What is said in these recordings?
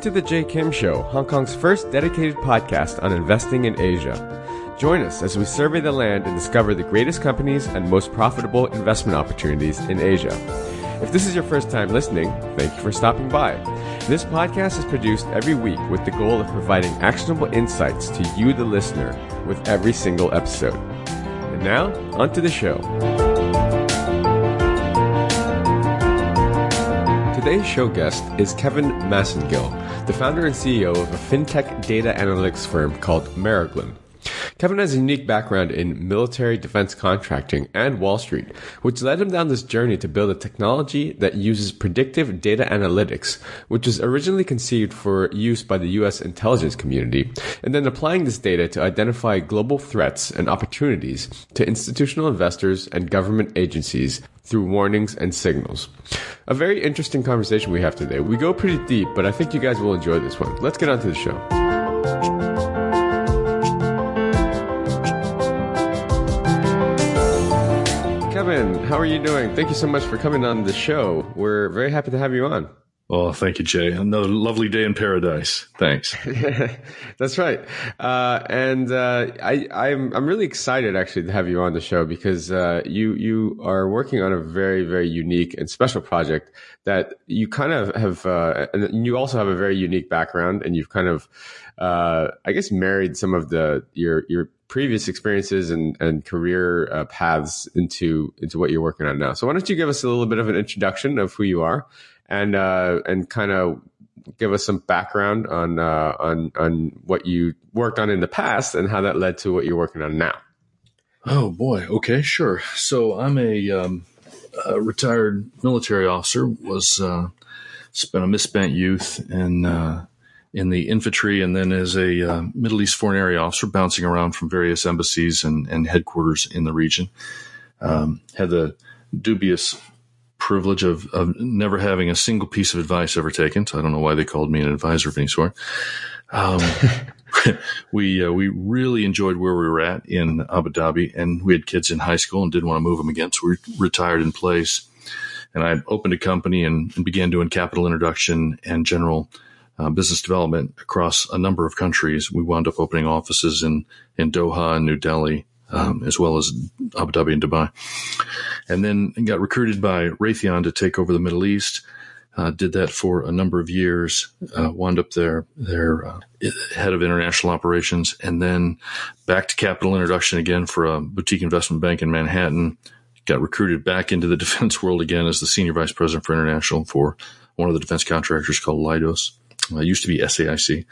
to the Jay Kim Show, Hong Kong's first dedicated podcast on investing in Asia. Join us as we survey the land and discover the greatest companies and most profitable investment opportunities in Asia. If this is your first time listening, thank you for stopping by. This podcast is produced every week with the goal of providing actionable insights to you, the listener, with every single episode. And now, onto the show. Today's show guest is Kevin Massengill, the founder and CEO of a fintech data analytics firm called Merriglin. Kevin has a unique background in military defense contracting and Wall Street, which led him down this journey to build a technology that uses predictive data analytics, which was originally conceived for use by the U.S. intelligence community, and then applying this data to identify global threats and opportunities to institutional investors and government agencies through warnings and signals. A very interesting conversation we have today. We go pretty deep, but I think you guys will enjoy this one. Let's get on to the show. Kevin, how are you doing? Thank you so much for coming on the show. We're very happy to have you on. Oh, thank you, Jay. Another lovely day in paradise. Thanks. That's right. I'm really excited actually to have you on the show because you are working on a very, very unique and special project that you kind of have, and you also have a very unique background, and you've kind of, I guess, married some of your previous experiences and career paths into what you're working on now. So why don't you give us a little bit of an introduction of who you are, and kind of give us some background on what you worked on in the past and how that led to what you're working on now. Oh boy. Okay, sure. So I'm a retired military officer. Spent a misspent youth in the infantry, and then as a Middle East Foreign Area officer, bouncing around from various embassies and headquarters in the region. Had the dubious privilege of never having a single piece of advice ever taken, so I don't know why they called me an advisor of any sort. We really enjoyed where we were at in Abu Dhabi, and we had kids in high school and didn't want to move them again, so we retired in place. And I opened a company and began doing capital introduction and general business development across a number of countries. We wound up opening offices in Doha and New Delhi, as well as Abu Dhabi and Dubai. And then got recruited by Raytheon to take over the Middle East. Did that for a number of years, wound up their head of international operations, and then back to capital introduction again for a boutique investment bank in Manhattan. Got recruited back into the defense world again as the senior vice president for international for one of the defense contractors called Leidos. Used to be SAIC.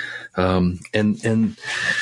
And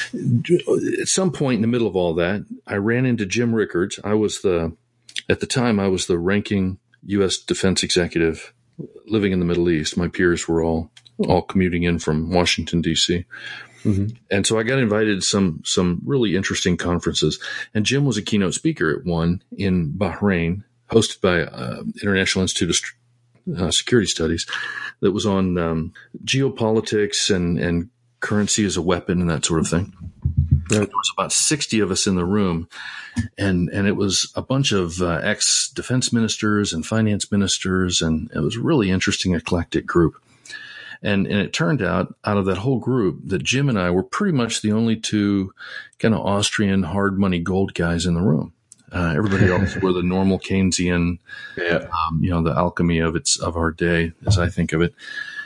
at some point in the middle of all that, I ran into Jim Rickards. At the time, I was the ranking U.S. defense executive living in the Middle East. My peers were all commuting in from Washington, D.C. Mm-hmm. And so I got invited to some really interesting conferences. And Jim was a keynote speaker at one in Bahrain, hosted by International Institute of Security Studies, that was on geopolitics and currency as a weapon and that sort of thing. There was about 60 of us in the room, and it was a bunch of ex-defense ministers and finance ministers, and it was a really interesting, eclectic group. And it turned out of that whole group that Jim and I were pretty much the only two kind of Austrian hard money gold guys in the room. Everybody else were the normal Keynesian, the alchemy of our day, as I think of it.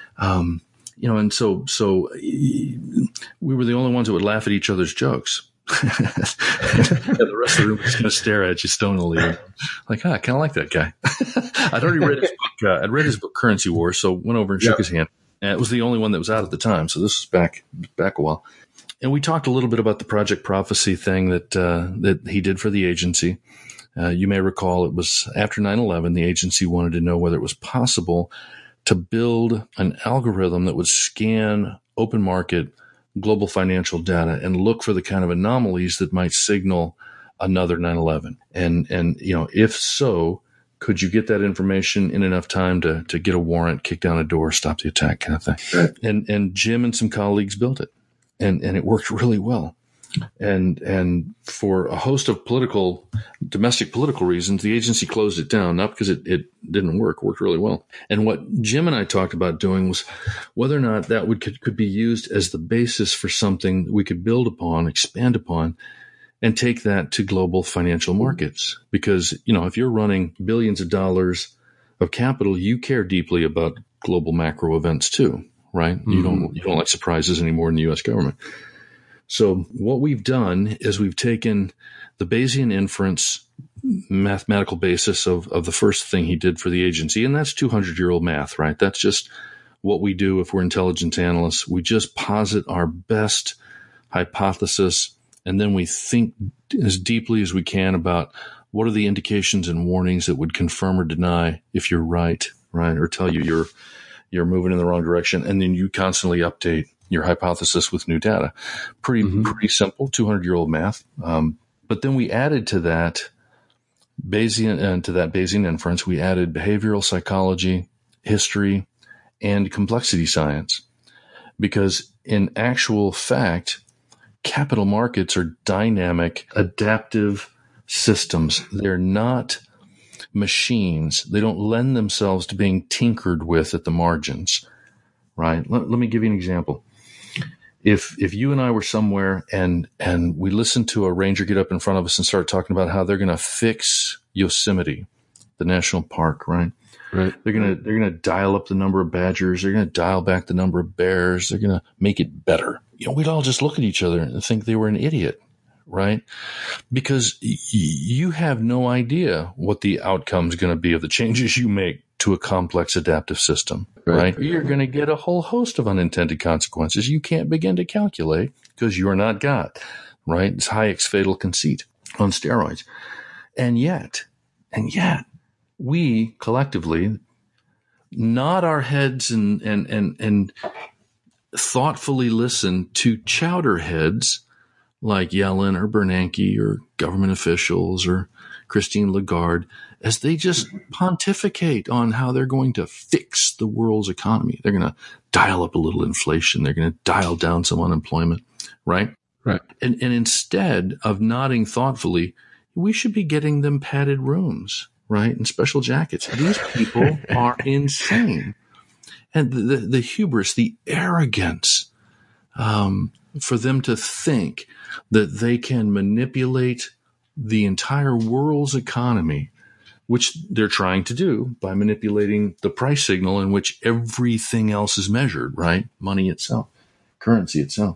And so we were the only ones that would laugh at each other's jokes. The rest of the room was going to stare at you stonily. Like, I kind of like that guy. I'd already read his book. I'd read his book, Currency War, so went over and shook his hand. And it was the only one that was out at the time. So this was back a while. And we talked a little bit about the Project Prophecy thing that he did for the agency. You may recall it was after 9/11, the agency wanted to know whether it was possible to build an algorithm that would scan open market global financial data and look for the kind of anomalies that might signal another 9/11. And if so, could you get that information in enough time to get a warrant, kick down a door, stop the attack kind of thing? And Jim and some colleagues built it. And it worked really well. And for a host of domestic political reasons, the agency closed it down, not because it didn't work. It worked really well. And what Jim and I talked about doing was whether or not that could be used as the basis for something that we could build upon, expand upon, and take that to global financial markets. Because, if you're running billions of dollars of capital, you care deeply about global macro events too, right? Mm-hmm. You don't like surprises anymore in the U.S. government. So what we've done is we've taken the Bayesian inference mathematical basis of the first thing he did for the agency, and that's 200-year-old math, right? That's just what we do if we're intelligence analysts. We just posit our best hypothesis, and then we think as deeply as we can about what are the indications and warnings that would confirm or deny if you're right, or tell you you're moving in the wrong direction, and then you constantly update your hypothesis with new data. Pretty simple, 200-year-old math. But then we added to that Bayesian inference, we added behavioral psychology, history, and complexity science. Because in actual fact, capital markets are dynamic, adaptive systems. They're not machines. They don't lend themselves to being tinkered with at the margins, right? Let me give you an example. If you and I were somewhere and we listened to a ranger get up in front of us and start talking about how they're going to fix Yosemite, the national park, right? Right. They're gonna dial up the number of badgers. They're gonna dial back the number of bears. They're gonna make it better. We'd all just look at each other and think they were an idiot, right? Because you have no idea what the outcome is going to be of the changes you make to a complex adaptive system, right? You're going to get a whole host of unintended consequences you can't begin to calculate because you're not God, right? It's Hayek's fatal conceit on steroids. And yet, we collectively nod our heads and thoughtfully listen to chowderheads like Yellen or Bernanke or government officials or Christine Lagarde as they just pontificate on how they're going to fix the world's economy. They're going to dial up a little inflation. They're going to dial down some unemployment, right? Right. And instead of nodding thoughtfully, we should be getting them padded rooms, right? And special jackets. These people are insane. And the hubris, the arrogance, for them to think that they can manipulate the entire world's economy, which they're trying to do by manipulating the price signal in which everything else is measured, right? Money itself, currency itself.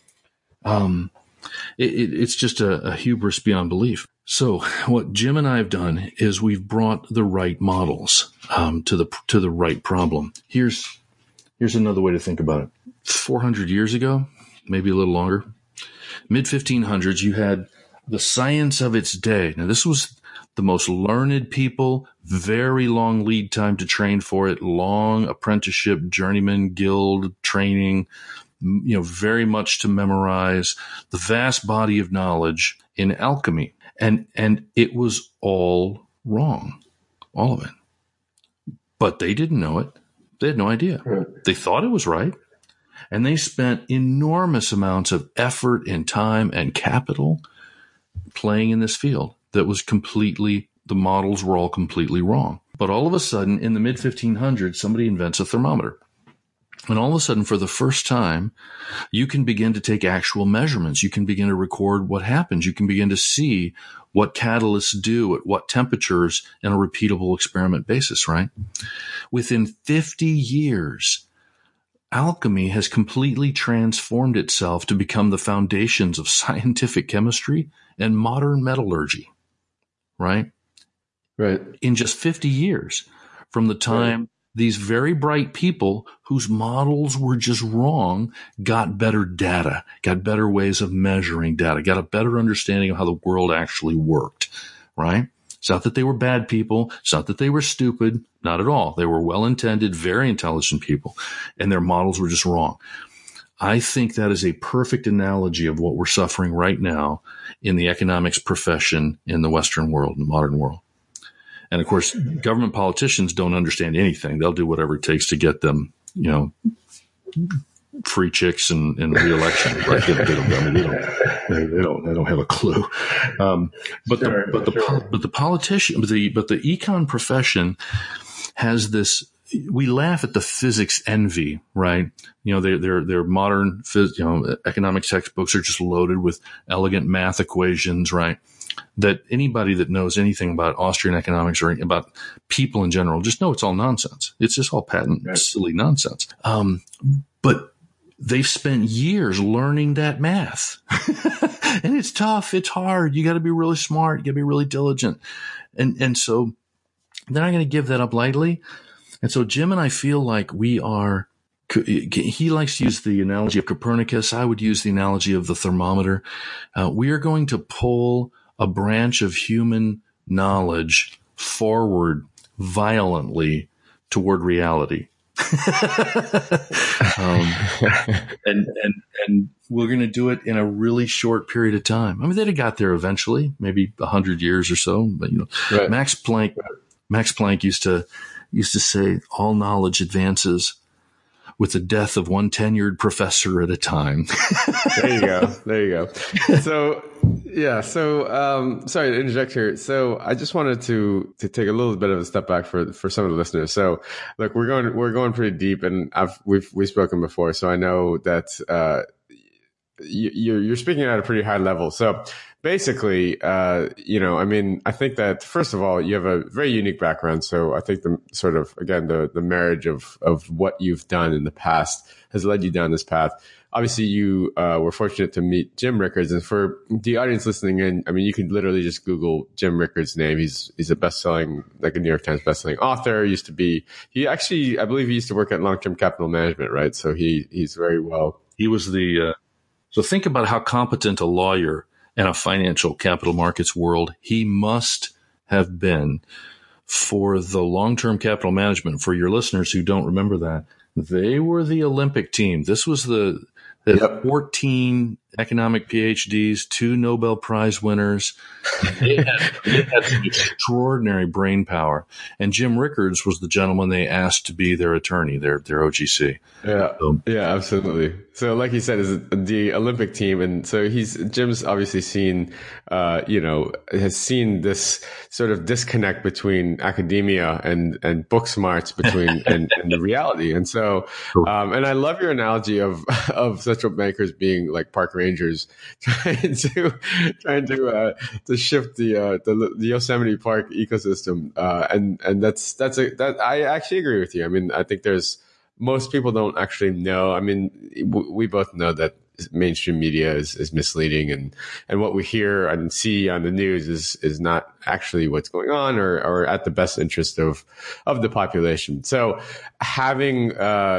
It's just a hubris beyond belief. So what Jim and I have done is we've brought the right models to the right problem. Here's another way to think about it. 400 years ago, maybe a little longer, mid-1500s, you had the science of its day. Now, this was the most learned people, very long lead time to train for it, long apprenticeship, journeyman guild training, very much to memorize, the vast body of knowledge in alchemy. And it was all wrong, all of it. But they didn't know it. They had no idea. Right. They thought it was right. And they spent enormous amounts of effort and time and capital playing in this field that was the models were all completely wrong. But all of a sudden, in the mid-1500s, somebody invents a thermometer. And all of a sudden, for the first time, you can begin to take actual measurements. You can begin to record what happens. You can begin to see what catalysts do at what temperatures in a repeatable experiment basis, right? Within 50 years, alchemy has completely transformed itself to become the foundations of scientific chemistry and modern metallurgy, right? Right. In just 50 years from the time these very bright people whose models were just wrong got better data, got better ways of measuring data, got a better understanding of how the world actually worked, right? It's not that they were bad people. It's not that they were stupid. Not at all. They were well-intended, very intelligent people, and their models were just wrong. I think that is a perfect analogy of what we're suffering right now in the economics profession in the Western world, in the modern world. And of course, government politicians don't understand anything. They'll do whatever it takes to get them, free chicks and re-election, right? They don't have a clue. But the politician, but the econ profession has this. We laugh at the physics envy, right? Their modern economics textbooks are just loaded with elegant math equations, right? That anybody that knows anything about Austrian economics or about people in general just know it's all nonsense. It's just all patent silly nonsense. But they've spent years learning that math. And it's tough. It's hard. You got to be really smart. You got to be really diligent. And so they're not going to give that up lightly. And so Jim and I feel like we are, he likes to use the analogy of Copernicus. I would use the analogy of the thermometer. We are going to pull a branch of human knowledge forward violently toward reality. And we're going to do it in a really short period of time. I mean, they'd have got there eventually, maybe 100 years or so. But right. Max Planck used to say, all knowledge advances with the death of one tenured professor at a time. There you go. So, yeah. So, sorry to interject here. So I just wanted to take a little bit of a step back for some of the listeners. So look, we're going pretty deep, and we've spoken before. So I know that, you're speaking at a pretty high level. So basically, I think that first of all, you have a very unique background. So I think the sort of, again, the marriage of what you've done in the past has led you down this path. Obviously, you were fortunate to meet Jim Rickards. And for the audience listening in, I mean, you could literally just Google Jim Rickards' name. He's a best-selling, like a New York Times best-selling author. I believe he used to work at Long-Term Capital Management, right? So he's very well. He was so think about how competent a lawyer in a financial capital markets world he must have been for the Long-Term Capital Management. For your listeners who don't remember that, they were the Olympic team. This was the 14 economic PhDs, 2 Nobel Prize winners. They had some extraordinary brain power. And Jim Rickards was the gentleman they asked to be their attorney, their OGC. Yeah, absolutely. So like you said, is the Olympic team. And so Jim's obviously seen, has seen this sort of disconnect between academia and book smarts and the reality. And so, and I love your analogy of central bankers being like park rangers trying to shift the Yosemite Park ecosystem. And that I actually agree with you. I mean, I think most people don't actually know. I mean, we both know that mainstream media is misleading, and what we hear and see on the news is not actually what's going on or at the best interest of the population. So having,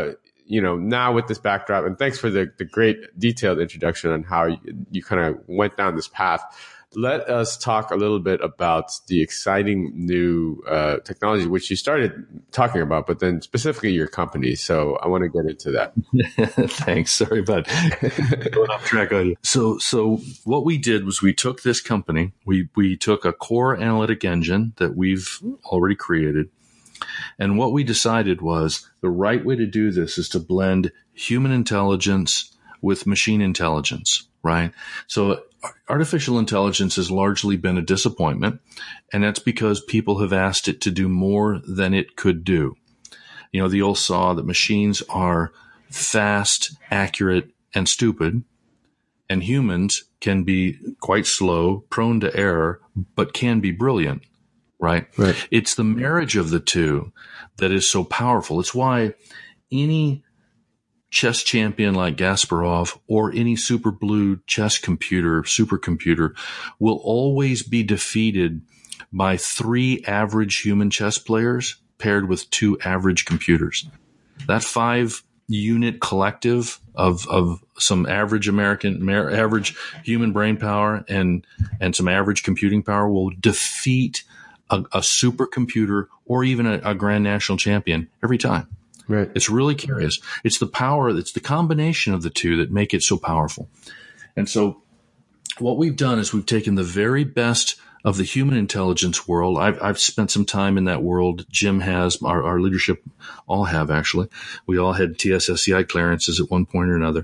now with this backdrop, and thanks for the great detailed introduction on how you kind of went down this path. Let us talk a little bit about the exciting new technology, which you started talking about, but then specifically your company. So I want to get into that. Thanks. Sorry about going off track on you. So what we did was we took this company, we took a core analytic engine that we've already created. And what we decided was the right way to do this is to blend human intelligence with machine intelligence, right? So artificial intelligence has largely been a disappointment, and that's because people have asked it to do more than it could do. The old saw that machines are fast, accurate, and stupid, and humans can be quite slow, prone to error, but can be brilliant, right? It's the marriage of the two that is so powerful. It's why any chess champion like Kasparov or any super blue chess supercomputer will always be defeated by 3 average human chess players paired with 2 average computers. That 5-unit collective of some average average human brain power and some average computing power will defeat a supercomputer or even a grand national champion every time. Right. It's really curious. It's the combination of the two that make it so powerful. And so what we've done is we've taken the very best of the human intelligence world. I've spent some time in that world. Jim has, our leadership all have, actually. We all had TSSCI clearances at one point or another.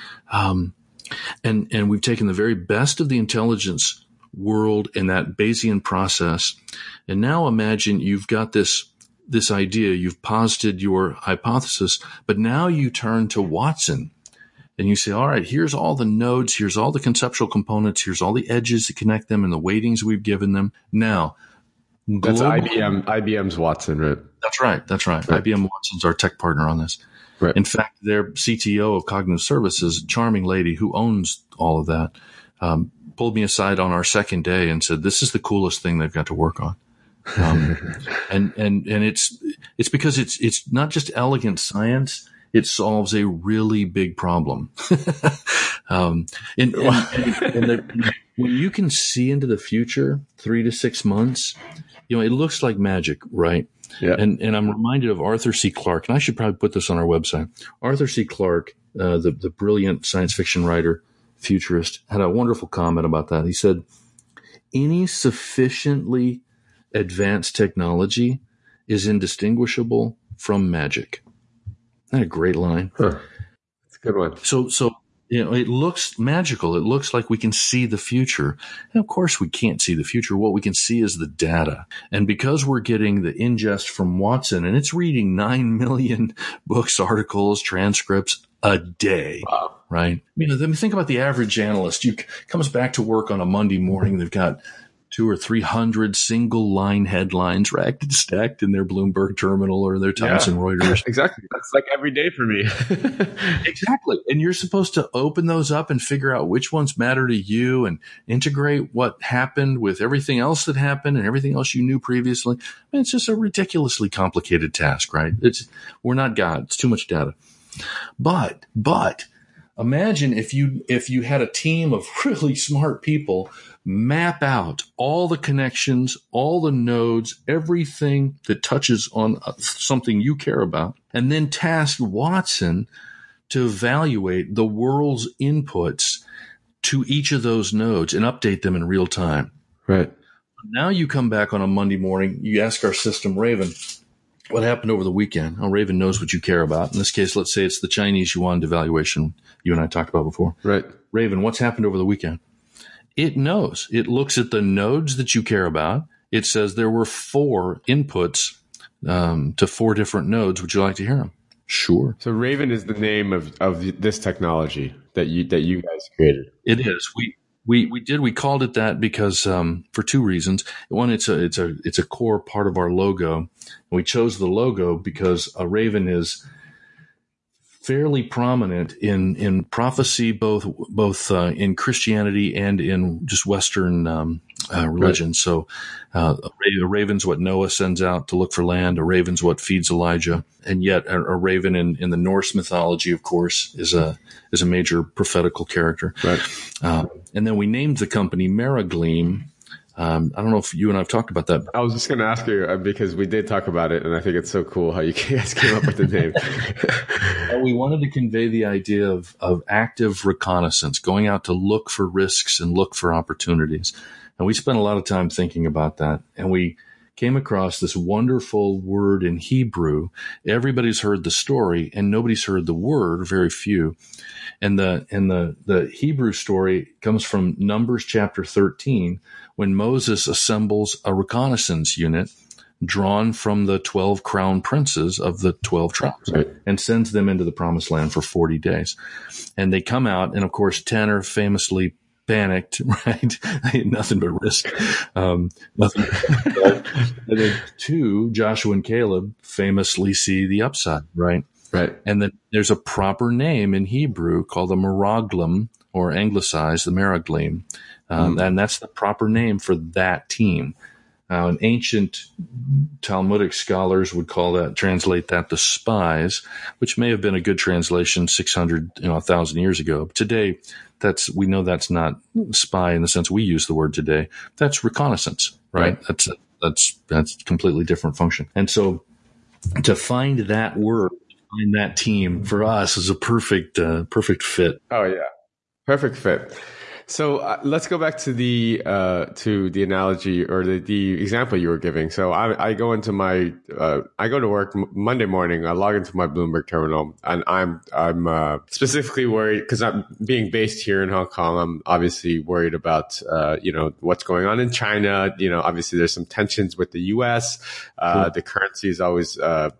And we've taken the very best of the intelligence world in that Bayesian process. And now imagine you've got this idea, you've posited your hypothesis, but now you turn to Watson and you say, all right, here's all the nodes, here's all the conceptual components, here's all the edges that connect them and the weightings we've given them. Now, that's IBM's Watson, right? That's right. IBM Watson's our tech partner on this. Right. In fact, their CTO of Cognitive Services, charming lady who owns all of that, pulled me aside on our second day and said, this is the coolest thing they've got to work on. And it's because it's not just elegant science. It solves a really big problem. When you can see into the future, 3 to 6 months, it looks like magic, right? Yeah. And I'm reminded of Arthur C. Clarke, and I should probably put this on our website. Arthur C. Clarke, the brilliant science fiction writer, futurist, had a wonderful comment about that. He said, any sufficiently advanced technology is indistinguishable from magic. Isn't that a great line? Huh. That's a good one. So it looks magical. It looks like we can see the future. And of course we can't see the future. What we can see is the data. And because we're getting the ingest from Watson, and it's reading 9 million books, articles, transcripts a day. Wow. Right? Think about the average analyst. Comes back to work on a Monday morning. They've got 200 or 300 single line headlines racked and stacked in their Bloomberg terminal or their Thomson Reuters. Exactly. That's like every day for me. Exactly. And you're supposed to open those up and figure out which ones matter to you and integrate what happened with everything else that happened and everything else you knew previously. It's just a ridiculously complicated task, right? We're not God. It's too much data. But imagine if you had a team of really smart people map out all the connections, all the nodes, everything that touches on something you care about, and then task Watson to evaluate the world's inputs to each of those nodes and update them in real time. Right. Now you come back on a Monday morning, you ask our system, Raven, what happened over the weekend? Oh, Raven knows what you care about. In this case, let's say it's the Chinese yuan devaluation you and I talked about before. Right. Raven, what's happened over the weekend? It knows. It looks at the nodes that you care about. It says there were 4 inputs to 4 different nodes. Would you like to hear them? Sure. So Raven is the name of this technology that you guys created. It is. We called it that because for 2 reasons. One, it's a core part of our logo. And we chose the logo because a raven is fairly prominent in prophecy, both in Christianity and in just Western religion. Right. So a raven's what Noah sends out to look for land. A raven's what feeds Elijah. And yet a raven in the Norse mythology, of course, is a major prophetical character. Right. And then we named the company Meragleam. I don't know if you and I have talked about that. I was just going to ask you because we did talk about it, and I think it's so cool how you guys came up with the name. We wanted to convey the idea of active reconnaissance, going out to look for risks and look for opportunities. And we spent a lot of time thinking about that. And we came across this wonderful word in Hebrew. Everybody's heard the story, and nobody's heard the word, very few. And the Hebrew story comes from Numbers chapter 13, when Moses assembles a reconnaissance unit drawn from the 12 crown princes of the 12 tribes, right, and sends them into the promised land for 40 days. And they come out, and of course, 10 are famously panicked, right? Nothing but risk. Nothing. And then 2, Joshua and Caleb, famously see the upside, right? Right. And then there's a proper name in Hebrew called the Meraglim, or anglicized, the Meraglim. And that's the proper name for that team. An ancient Talmudic scholars would translate that the spies, which may have been a good translation 600, 1,000 years ago. But today, we know that's not spy in the sense we use the word today. That's reconnaissance, right? That's a completely different function. And so to find that word, find that team for us is a perfect fit. Oh yeah. Perfect fit. So let's go back to the analogy or the example you were giving. So I go into I go to work Monday morning. I log into my Bloomberg terminal, and I'm specifically worried because I'm being based here in Hong Kong. I'm obviously worried about what's going on in China. Obviously there's some tensions with the U.S. Sure. The currency is always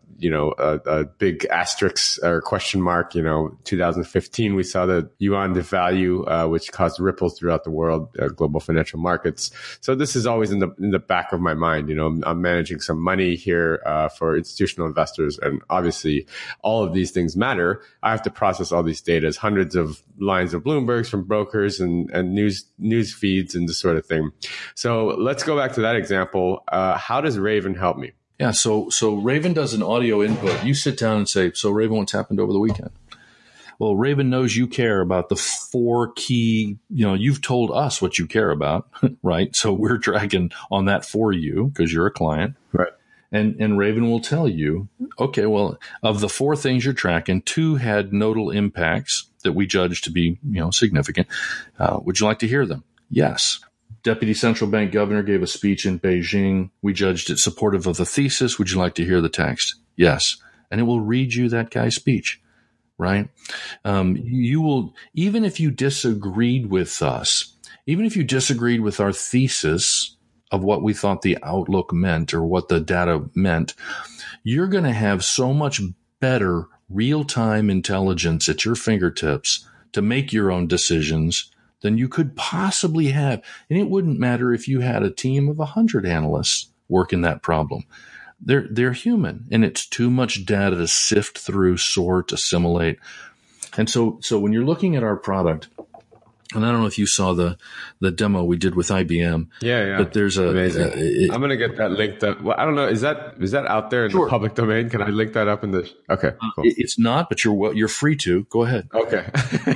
a big asterisk or question mark. 2015 we saw the yuan devalue, which caused ripples throughout the world, global financial markets. So this is always in the back of my mind. I'm managing some money here for institutional investors, and obviously all of these things matter. I have to process all these data, hundreds of lines of Bloombergs from brokers and news feeds and this sort of thing. So let's go back to that example. How does Raven help me? Yeah, so Raven does an audio input. You sit down and say, so Raven, what's happened over the weekend? Well, Raven knows you care about the 4 key, you've told us what you care about, right? So we're dragging on that for you because you're a client. Right. And Raven will tell you, okay, well, of the 4 things you're tracking, 2 had nodal impacts that we judge to be, significant. Would you like to hear them? Yes. Deputy Central Bank Governor gave a speech in Beijing. We judged it supportive of the thesis. Would you like to hear the text? Yes. And it will read you that guy's speech, right? You will, even if you disagreed with us, even if you disagreed with our thesis of what we thought the outlook meant or what the data meant, you're going to have so much better real-time intelligence at your fingertips to make your own decisions than you could possibly have. And it wouldn't matter if you had a team of 100 analysts working that problem. They're human, and it's too much data to sift through, sort, assimilate. And so when you're looking at our product, and I don't know if you saw the demo we did with IBM. Yeah. But there's I'm going to get that linked up. Well, I don't know. Is that out there in the public domain? Can I link that up in the? Okay, cool. It's not, but you're free to. Go ahead. Okay.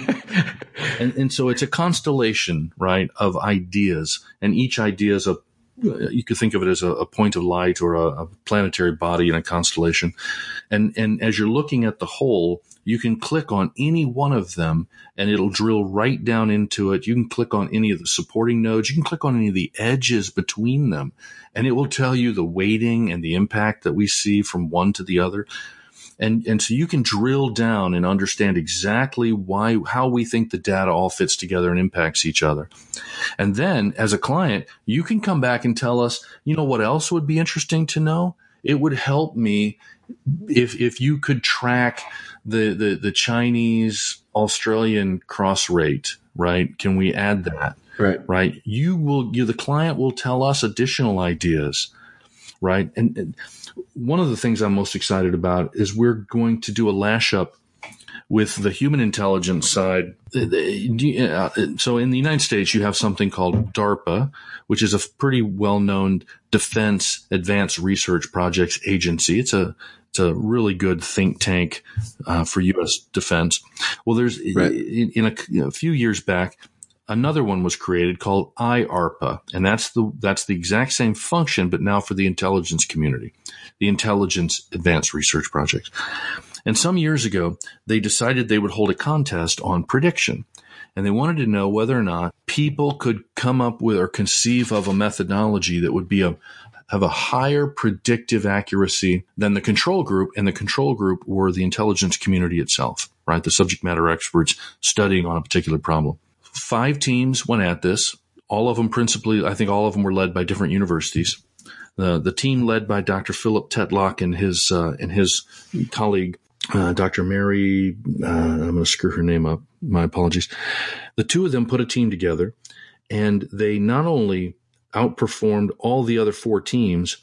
And so it's a constellation, right, of ideas, and each idea is you could think of it as a point of light or a planetary body in a constellation. And as you're looking at the whole, you can click on any one of them and it'll drill right down into it. You can click on any of the supporting nodes. You can click on any of the edges between them, and it will tell you the weighting and the impact that we see from one to the other. And so you can drill down and understand exactly how we think the data all fits together and impacts each other. And then as a client, you can come back and tell us, what else would be interesting to know? It would help me if you could track the Chinese Australian cross rate, right? Can we add that? Right. The client will tell us additional ideas, right? And one of the things I'm most excited about is we're going to do a lash up with the human intelligence side. So in the United States, you have something called DARPA, which is a pretty well-known defense advanced research projects agency. It's a really good think tank for U.S. defense. Well, there's in a few years back, another one was created called IARPA, and that's the exact same function, but now for the intelligence community, the Intelligence Advanced Research Projects. And some years ago, they decided they would hold a contest on prediction, and they wanted to know whether or not people could come up with or conceive of a methodology that would have a higher predictive accuracy than the control group, and the control group were the intelligence community itself, right? The subject matter experts studying on a particular problem. 5 teams went at this. All of them I think all of them were led by different universities. The team led by Dr. Philip Tetlock and his colleague, Dr. Mary, I'm going to screw her name up. My apologies. The 2 of them put a team together, and they not only outperformed all the other 4 teams,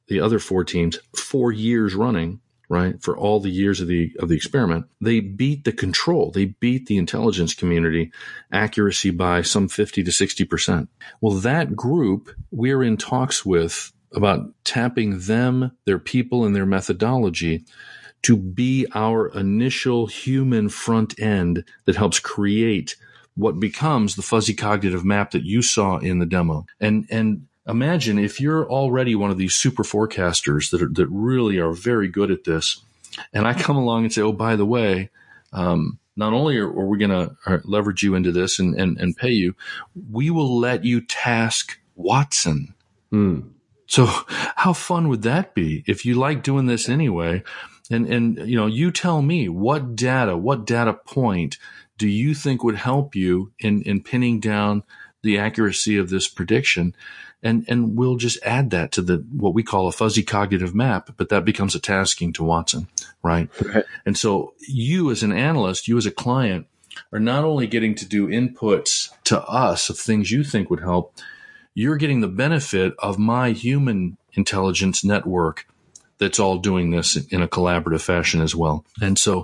4 years running, right? For all the years of the experiment, they beat the control. They beat the intelligence community accuracy by some 50 to 60%. Well, that group we're in talks with about tapping them, their people, and their methodology to be our initial human front end that helps create what becomes the fuzzy cognitive map that you saw in the demo. And imagine if you're already one of these super forecasters that really are very good at this, and I come along and say, oh, by the way, not only are we going to leverage you into this and pay you, we will let you task Watson. So how fun would that be if you like doing this anyway? And you tell me what data point do you think would help you in pinning down the accuracy of this prediction? And we'll just add that to what we call a fuzzy cognitive map, but that becomes a tasking to Watson, right? And so you as an analyst, you as a client are not only getting to do inputs to us of things you think would help, you're getting the benefit of my human intelligence network that's all doing this in a collaborative fashion as well. And so,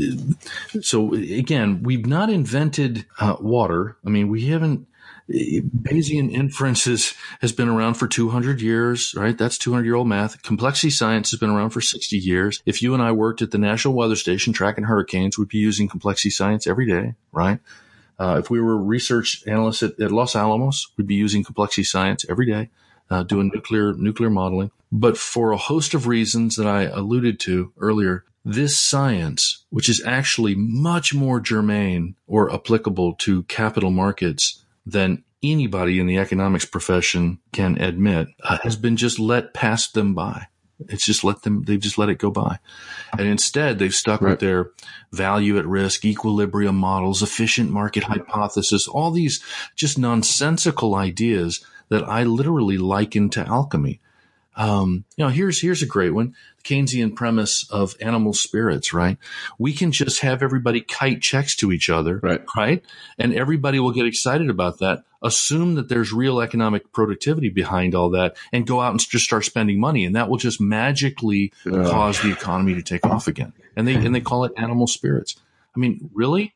so again, we've not invented water. I mean, we haven't. Bayesian inference has been around for 200 years, right? That's 200-year-old math. Complexity science has been around for 60 years. If you and I worked at the National Weather Station tracking hurricanes, we'd be using complexity science every day, right? If we were research analysts at Los Alamos, we'd be using complexity science every day, doing nuclear modeling. But for a host of reasons that I alluded to earlier, this science, which is actually much more germane or applicable to capital markets than anybody in the economics profession can admit, has been just let pass them by. It's just they've just let it go by. And instead they've stuck with their value at risk, equilibrium models, efficient market hypothesis, all these just nonsensical ideas that I literally liken to alchemy. Here's a great one. The Keynesian premise of animal spirits, right? We can just have everybody kite checks to each other, right? And everybody will get excited about that, assume that there's real economic productivity behind all that, and go out and just start spending money. And that will just magically cause the economy to take off again. And they call it animal spirits. I mean, really?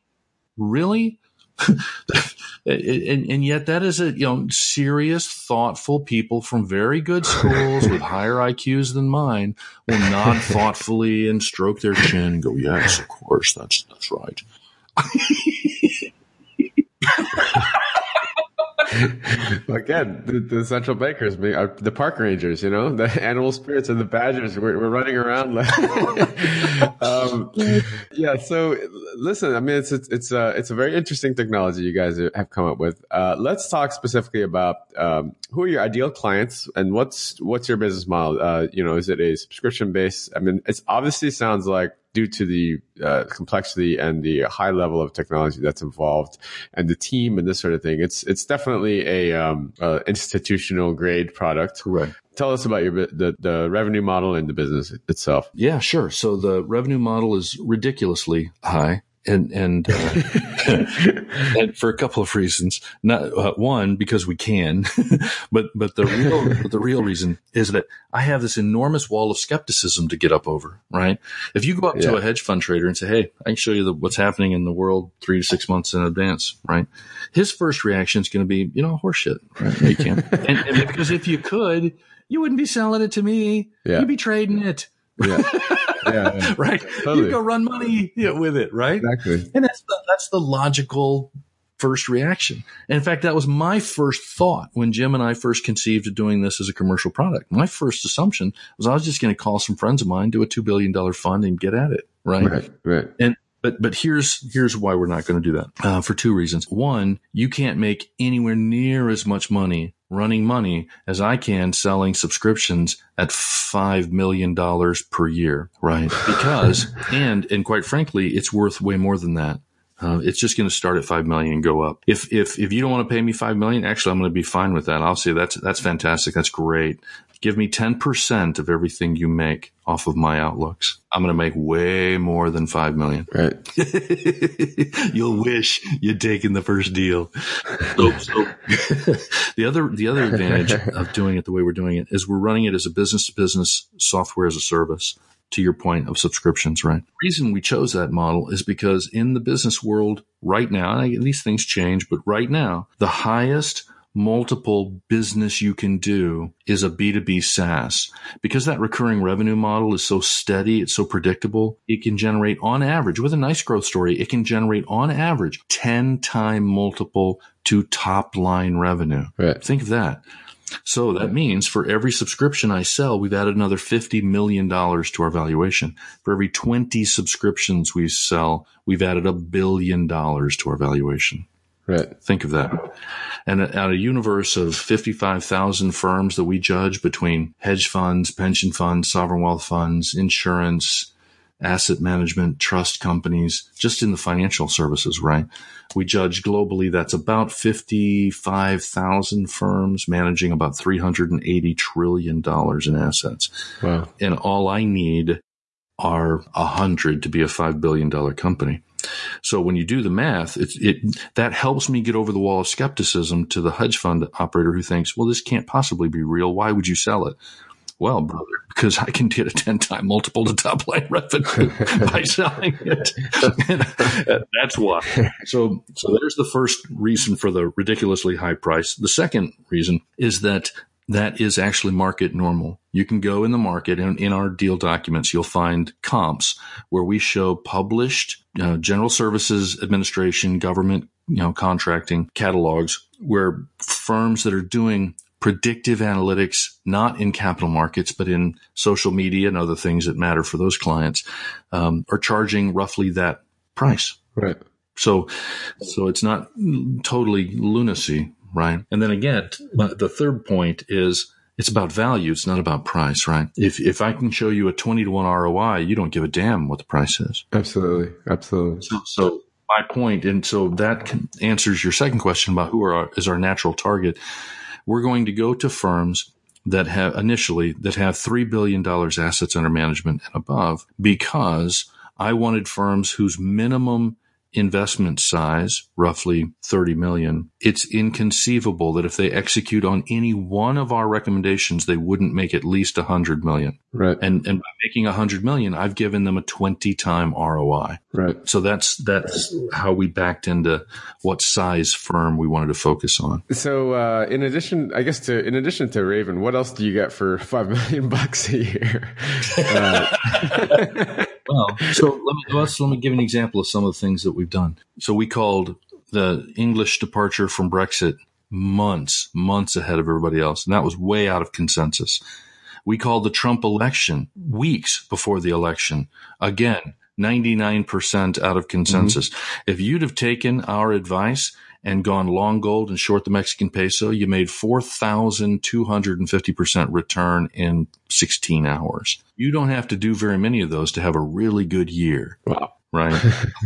And yet that is serious, thoughtful people from very good schools with higher IQs than mine will nod thoughtfully and stroke their chin and go, yes, of course, that's right. Again, the central bankers, the park rangers, the animal spirits and the badgers, we're running around. So listen, I mean, it's a very interesting technology you guys have come up with. Let's talk specifically about who are your ideal clients and what's your business model? Is it a subscription based? I mean, it obviously sounds like, due to the complexity and the high level of technology that's involved and the team and this sort of thing, it's definitely a institutional grade product. Right. Tell us about the revenue model and the business itself. Yeah, sure. So the revenue model is ridiculously high. And for a couple of reasons. Not one, because we can, but the real reason is that I have this enormous wall of skepticism to get up over. Right? If you go up to a hedge fund trader and say, "Hey, I can show you what's happening in the world 3 to 6 months in advance," right? His first reaction is going to be, horseshit. Right? No, you can't. and because if you could, you wouldn't be selling it to me. Yeah. You'd be trading it. Yeah. Right. Totally. You go run money with it, right? Exactly. And that's the logical first reaction. And in fact, that was my first thought when Jim and I first conceived of doing this as a commercial product. My first assumption was I was just going to call some friends of mine, do a $2 billion fund and get at it. Right. And But here's why we're not going to do that, for two reasons. One, you can't make anywhere near as much money running money as I can selling subscriptions at $5 million per year, right? Because, and quite frankly, it's worth way more than that. It's just going to start at 5 million and go up. If you don't want to pay me 5 million, actually, I'm going to be fine with that. I'll say that's fantastic. That's great. Give me 10% of everything you make off of my outlooks. I'm going to make way more than 5 million. Right. You'll wish you'd taken the first deal. So the other advantage of doing it the way we're doing it is we're running it as a business to business software as a service. To your point of subscriptions, right? The reason we chose that model is because in the business world right now, and these things change, but right now, the highest multiple business you can do is a B2B SaaS. Because that recurring revenue model is so steady, it's so predictable, it can generate on average, with a nice growth story, it can generate on average 10-time multiple to top line revenue. Right. Think of that. So that means for every subscription I sell, we've added another $50 million to our valuation. For every 20 subscriptions we sell, we've added $1 billion to our valuation. Right. Think of that. And out a universe of 55,000 firms that we judge between hedge funds, pension funds, sovereign wealth funds, insurance, asset management, trust companies, just in the financial services, right? We judge globally that's about 55,000 firms managing about $380 trillion in assets. Wow. And all I need are 100 to be a $5 billion company. So when you do the math, that helps me get over the wall of skepticism to the hedge fund operator who thinks, well, this can't possibly be real. Why would you sell it? Well, brother, because I can get a 10-time multiple to top line revenue by selling it. That's why. So there's the first reason for the ridiculously high price. The second reason is that is actually market normal. You can go in the market and in our deal documents, you'll find comps where we show published General Services Administration, government, contracting catalogs where firms that are doing predictive analytics, not in capital markets, but in social media and other things that matter for those clients, are charging roughly that price. Right. So it's not totally lunacy, right? And then again, the third point is it's about value. It's not about price, right? If I can show you a 20-to-1 ROI, you don't give a damn what the price is. Absolutely. So my point, and so that answers your second question about who is our natural target. We're going to go to firms that have $3 billion assets under management and above, because I wanted firms whose minimum investment size, roughly 30 million, it's inconceivable that if they execute on any one of our recommendations, they wouldn't make at least 100 million. Right. And by making 100 million, I've given them a 20-time ROI. Right. So that's how we backed into what size firm we wanted to focus on. So, in addition to Raven, what else do you get for $5 million a year? Well, so let me give an example of some of the things that we've done. So we called the English departure from Brexit months ahead of everybody else, and that was way out of consensus. We called the Trump election weeks before the election. Again, 99% out of consensus. Mm-hmm. If you'd have taken our advice and gone long gold and short the Mexican peso, you made 4,250% return in 16 hours. You don't have to do very many of those to have a really good year. Wow. Right?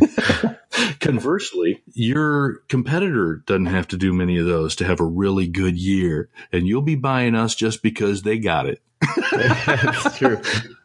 Conversely, your competitor doesn't have to do many of those to have a really good year, and you'll be buying us just because they got it. That's true.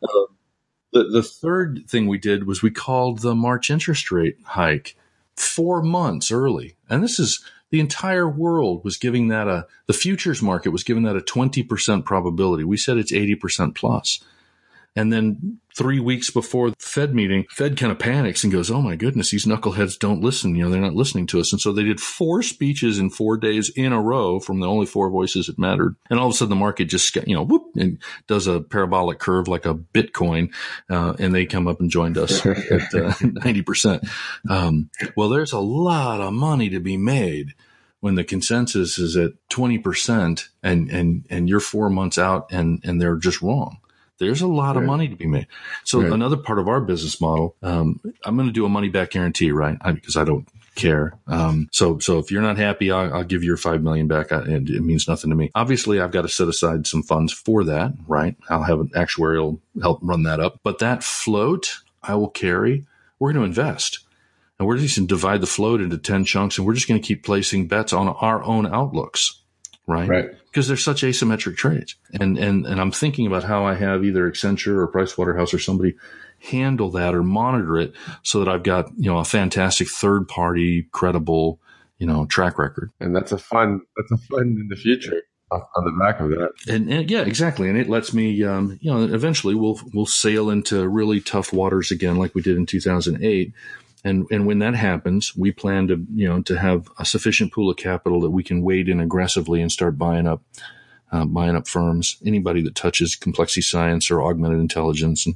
The third thing we did was we called the March interest rate hike 4 months early. And this is the entire world was giving that the futures market was giving that a 20% probability. We said it's 80% plus. And then 3 weeks before the Fed meeting, Fed kind of panics and goes, oh my goodness, these knuckleheads don't listen. They're not listening to us. And so they did 4 speeches in 4 days in a row from the only 4 voices that mattered. And all of a sudden the market just, whoop, and does a parabolic curve like a Bitcoin. And they come up and joined us at 90%. Well, there's a lot of money to be made when the consensus is at 20% and you're 4 months out and they're just wrong. There's a lot of money to be made. So another part of our business model, I'm going to do a money back guarantee, right? Because I don't care. So if you're not happy, I'll give your $5 million back. It means nothing to me. Obviously, I've got to set aside some funds for that, right? I'll have an actuarial help run that up. But that float I will carry. We're going to invest. And we're just going to divide the float into 10 chunks, and we're just going to keep placing bets on our own outlooks. Right. Because they're such asymmetric trades. And I'm thinking about how I have either Accenture or Pricewaterhouse or somebody handle that or monitor it so that I've got, a fantastic third party, credible, track record. And that's a fun in the future on the back of that. And yeah, exactly. And it lets me, eventually we'll sail into really tough waters again, like we did in 2008. And when that happens, we plan to have a sufficient pool of capital that we can wade in aggressively and start buying up firms, anybody that touches complexity science or augmented intelligence. And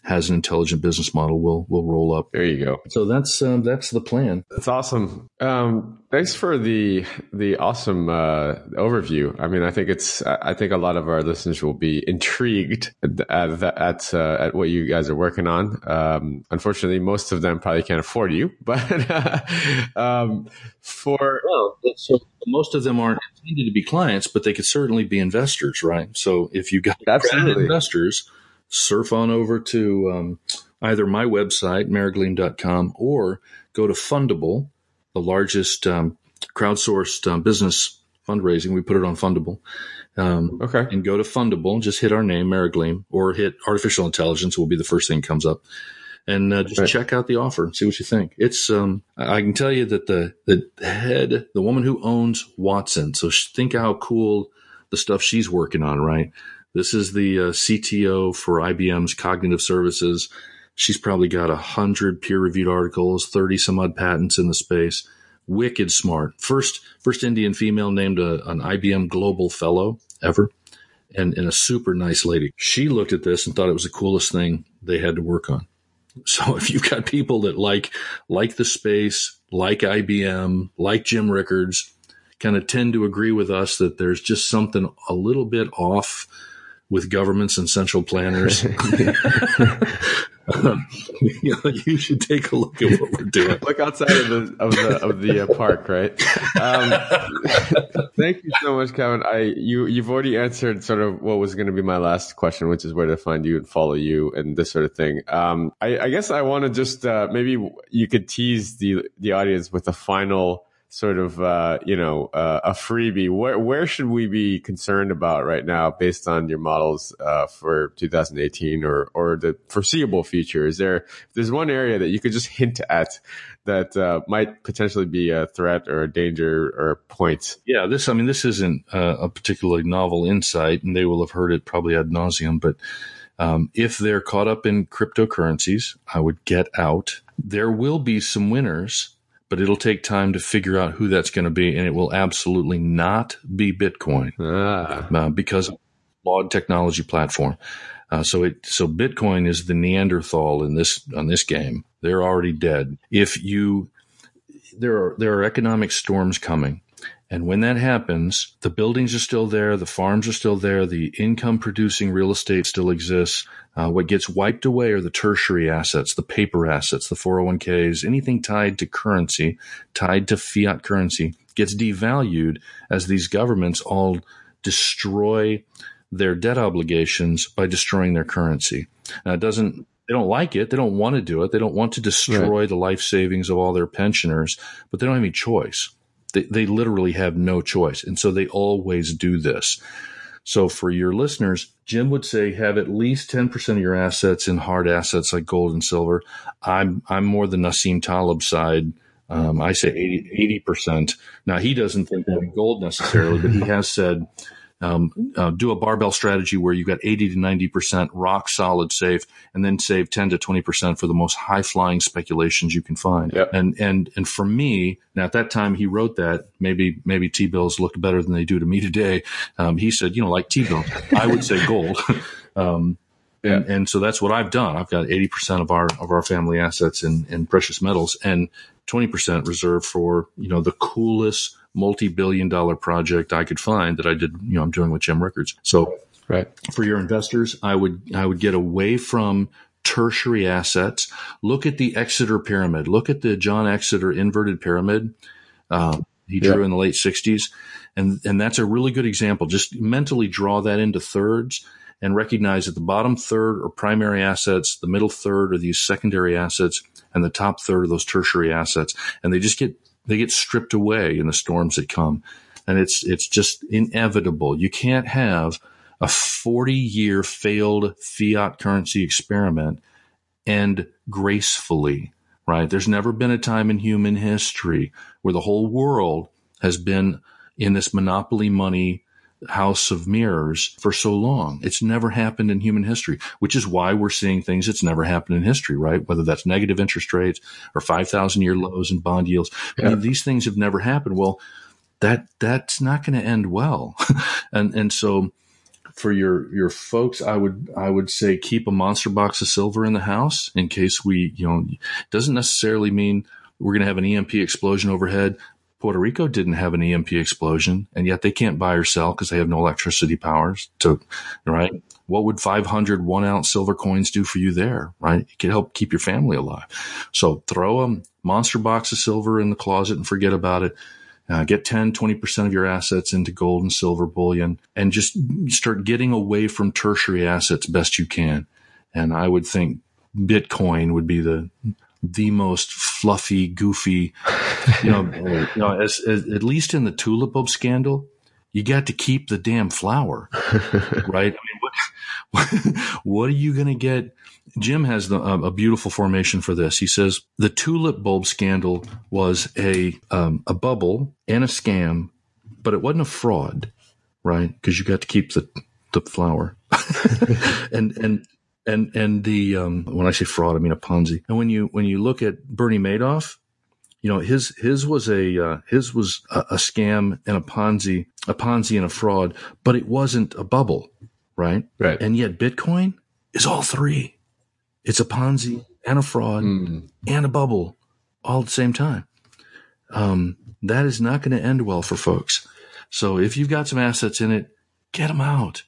has an intelligent business model will roll up. There you go. So that's the plan. That's awesome. Thanks for the awesome overview. I mean, I think a lot of our listeners will be intrigued at what you guys are working on. Unfortunately, most of them probably can't afford you, but so most of them aren't intended to be clients, but they could certainly be investors, right? So if you got accredited investors, surf on over to either my website, marigleem.com, or go to Fundable, the largest crowdsourced business fundraising. We put it on Fundable. And go to Fundable, just hit our name, Marigleem, or hit artificial intelligence will be the first thing that comes up. And just check out the offer and see what you think. It's I can tell you that the woman who owns Watson, so think how cool the stuff she's working on, right? This is the CTO for IBM's cognitive services. She's probably got 100 peer-reviewed articles, 30 some odd patents in the space. Wicked smart. First Indian female named an IBM Global Fellow ever, and a super nice lady. She looked at this and thought it was the coolest thing they had to work on. So if you've got people that like the space, like IBM, like Jim Rickards, kind of tend to agree with us that there's just something a little bit off with governments and central planners, you should take a look at what we're doing. Look outside of the park, right? Thank you so much, Kevin. You've already answered sort of what was going to be my last question, which is where to find you and follow you and this sort of thing. I guess I want to just maybe you could tease the audience with a final sort of, a freebie. Where should we be concerned about right now based on your models, for 2018 or the foreseeable future? There's one area that you could just hint at that, might potentially be a threat or a danger or a point? Yeah, this isn't a particularly novel insight, and they will have heard it probably ad nauseum, but if they're caught up in cryptocurrencies, I would get out. There will be some winners, but it'll take time to figure out who that's going to be, and it will absolutely not be Bitcoin because of the flawed technology platform. So Bitcoin is the Neanderthal on this game. They're already dead. There are economic storms coming, and when that happens, the buildings are still there, the farms are still there, the income-producing real estate still exists. What gets wiped away are the tertiary assets, the paper assets, the 401ks, anything tied to currency, tied to fiat currency, gets devalued as these governments all destroy their debt obligations by destroying their currency. Now, they don't like it. They don't want to do it. They don't want to destroy the life savings of all their pensioners, but they don't have any choice. They literally have no choice. And so they always do this. So for your listeners, Jim would say have at least 10% of your assets in hard assets like gold and silver. I'm more the Nassim Taleb side. I say 80%. Now, he doesn't think that in gold necessarily, but he has said do a barbell strategy where you got 80 to 90% rock solid safe, and then save 10 to 20% for the most high flying speculations you can find. Yep. And for me, now at that time he wrote that, maybe T-bills looked better than they do to me today. He said, like T-bills, I would say gold. And so that's what I've done. I've got 80% of our family assets in precious metals and 20% reserved for, the coolest multi-billion-dollar project I could find that I did, I'm doing with Jim Rickards. So for your investors, I would get away from tertiary assets. Look at the Exeter pyramid. Look at the John Exeter inverted pyramid. He drew in the late 60s. And that's a really good example. Just mentally draw that into thirds and recognize that the bottom third are primary assets, the middle third are these secondary assets, and the top third are those tertiary assets. And they get stripped away in the storms that come. And it's just inevitable. You can't have a 40-year failed fiat currency experiment end gracefully, right? There's never been a time in human history where the whole world has been in this monopoly money house of mirrors for so long. It's never happened in human history, which is why we're seeing things that's never happened in history, right? Whether that's negative interest rates or 5,000-year lows in bond yields. Yeah. I mean, these things have never happened. Well, that's not going to end well. And so for your folks, I would say keep a monster box of silver in the house in case doesn't necessarily mean we're going to have an EMP explosion overhead. Puerto Rico didn't have an EMP explosion, and yet they can't buy or sell because they have no electricity powers right? What would 500 1-ounce silver coins do for you there, right? It could help keep your family alive. So throw a monster box of silver in the closet and forget about it. Get 10, 20% of your assets into gold and silver bullion and just start getting away from tertiary assets best you can. And I would think Bitcoin would be the most fluffy, goofy, as at least in the tulip bulb scandal, you got to keep the damn flower, right? I mean, what are you going to get? Jim has a beautiful formation for this. He says the tulip bulb scandal was a bubble and a scam, but it wasn't a fraud, right? Because you got to keep the flower, and the when I say fraud, I mean a Ponzi. And when you look at Bernie Madoff, his was a scam and a Ponzi and a fraud, but it wasn't a bubble, right? Right. And yet Bitcoin is all three. It's a Ponzi and a fraud and a bubble all at the same time. That is not going to end well for folks. So if you've got some assets in it, get them out.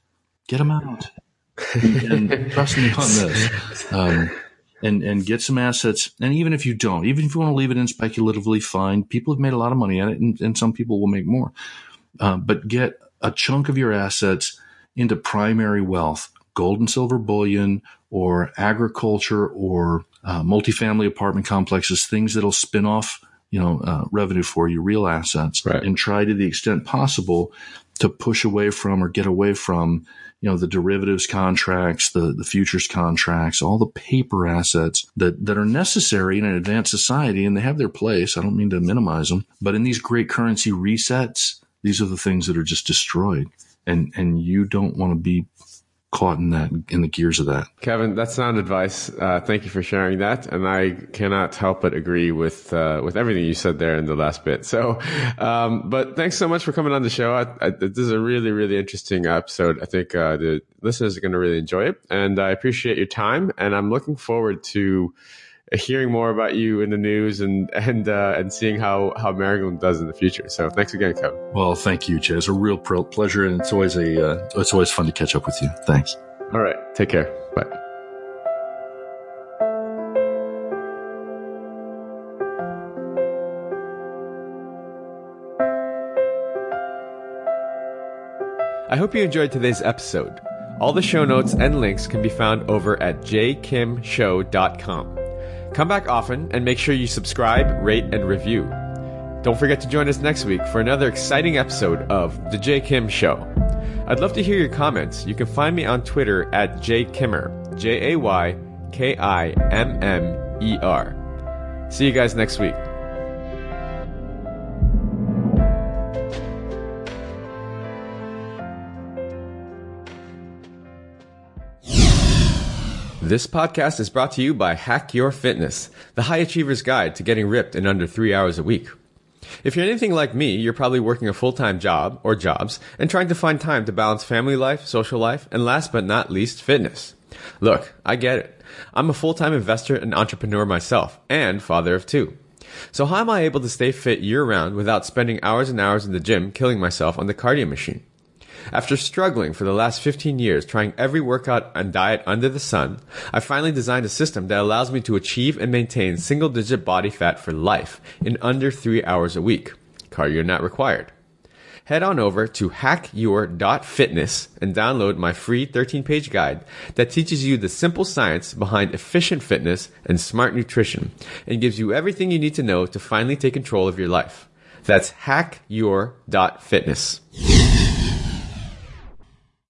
And trust me on this. And get some assets. And even if you don't, even if you want to leave it in speculatively, fine. People have made a lot of money at it, and some people will make more. But get a chunk of your assets into primary wealth, gold and silver bullion, or agriculture, or multifamily apartment complexes, things that'll spin off, revenue for you, real assets, right. And try to the extent possible to push away from or get away from, the derivatives contracts, the futures contracts, all the paper assets that are necessary in an advanced society, and they have their place. I don't mean to minimize them, but in these great currency resets, these are the things that are just destroyed, and you don't want to be caught in the gears of that. Kevin, that's sound advice. Thank you for sharing that. And I cannot help but agree with everything you said there in the last bit. So, but thanks so much for coming on the show. This is a really, really interesting episode. I think, the listeners are going to really enjoy it, and I appreciate your time, and I'm looking forward to hearing more about you in the news and seeing how Maryland does in the future. So thanks again, Kevin. Well, thank you, Jay. It's a real pleasure, and it's always fun to catch up with you. Thanks. All right. Take care. Bye. I hope you enjoyed today's episode. All the show notes and links can be found over at jkimshow.com. Come back often and make sure you subscribe, rate, and review. Don't forget to join us next week for another exciting episode of The Jay Kim Show. I'd love to hear your comments. You can find me on Twitter at JayKimmer, JayKimmer. See you guys next week. This podcast is brought to you by Hack Your Fitness, the high achiever's guide to getting ripped in under 3 hours a week. If you're anything like me, you're probably working a full-time job or jobs and trying to find time to balance family life, social life, and last but not least, fitness. Look, I get it. I'm a full-time investor and entrepreneur myself, and father of two. So how am I able to stay fit year-round without spending hours and hours in the gym killing myself on the cardio machine? After struggling for the last 15 years trying every workout and diet under the sun, I finally designed a system that allows me to achieve and maintain single-digit body fat for life in under 3 hours a week. Cardio not required. Head on over to hackyour.fitness and download my free 13-page guide that teaches you the simple science behind efficient fitness and smart nutrition and gives you everything you need to know to finally take control of your life. That's hackyour.fitness.